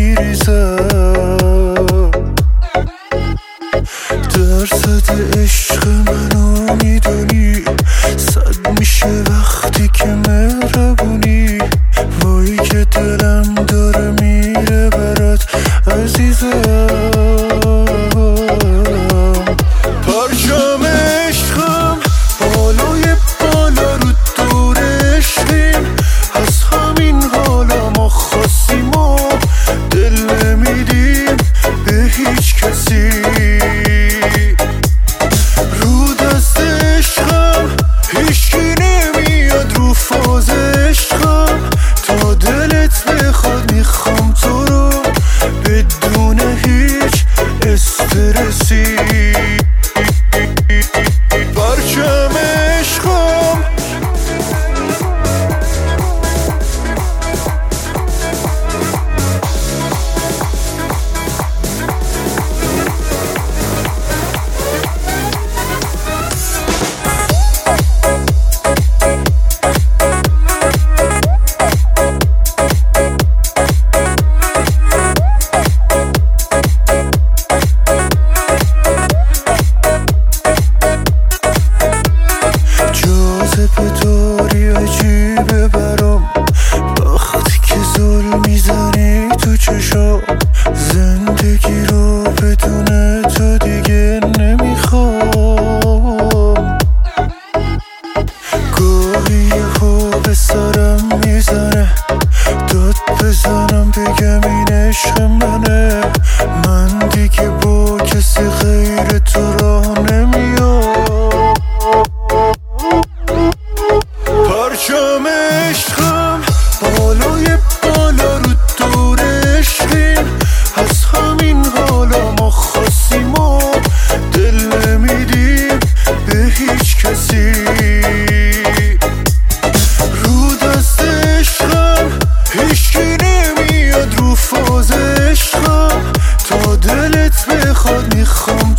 میریزم. درصد عشق منو میدونی، صد میشه وقتی که مهربونی. وای که دلم داره میره برات عزیزم. پرچم عشقم بالای بالا رو دور عشقیم، از همین حالا ما خواستیم و دل نمیدیم به هیچ کسی. رو دست عشقم هیچکی نمیاد، رو فاز عشقم تا دلت بخواد میخوام تو رو بدون هیچ استرسی. پرچم عشقم جاذبه داری عجیبه برام، وقتی که زل میزنی تو چشام. زندگی رو بدون تو دیگه نمیخوام. گاهی یهو به سرم میزنه، داد بزنم بگم این عشق منه. من دیگه با کسی غیر تو راه نمیام. پرچم عشقم بالای بالا رو دور عشقیم، از همین حالا ما خواستیم و دل نمیدیم به هیچ کسی. رو دست عشقم هیچکی نمیاد، رو فاز عشقم تا دلت بخواد میخوام